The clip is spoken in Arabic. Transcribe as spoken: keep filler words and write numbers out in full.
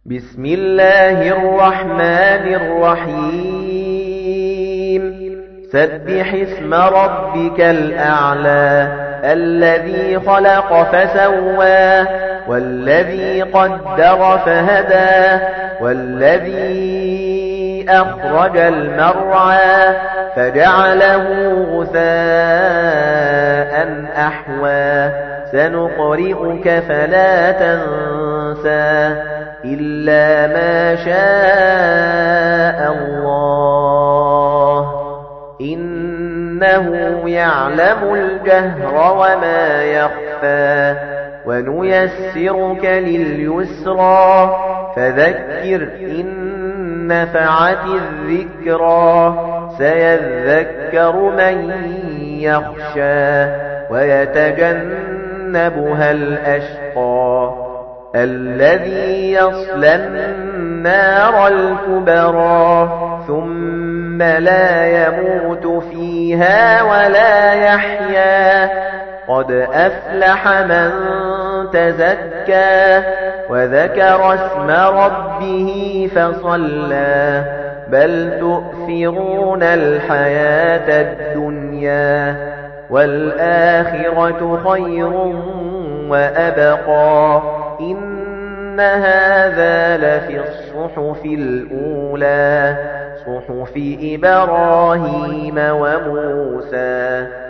بسم الله الرحمن الرحيم سبح اسم ربك الأعلى الذي خلق فسوى والذي قدر فهدى والذي أخرج المرعى فجعله غثاء أحوى سنقرئك فلا تنسى إلا ما شاء الله إنه يعلم الجهر وما يخفى ونيسرك لليسرى فذكر إن نفعت الذكرى سيذكر من يخشى ويتجنبها الأشقى الذي يصلى النار الكبرى ثم لا يموت فيها ولا يحيا قد أفلح من تزكى وذكر اسم ربه فصلى بل تؤثرون الحياة الدنيا والآخرة خير وأبقى إن هذا لفي الصحف الأولى صحف إبراهيم وموسى